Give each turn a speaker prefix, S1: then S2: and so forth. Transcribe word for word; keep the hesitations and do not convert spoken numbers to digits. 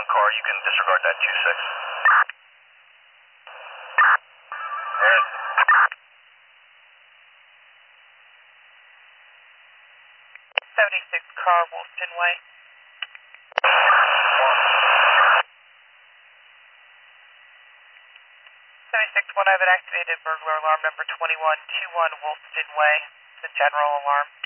S1: one car, you can disregard that two six. Alright.
S2: seventy-six car, Wolfton Way. seventy-six one, I have an activated burglar alarm number twenty-one twenty-one Wolfton Way. It's a general alarm.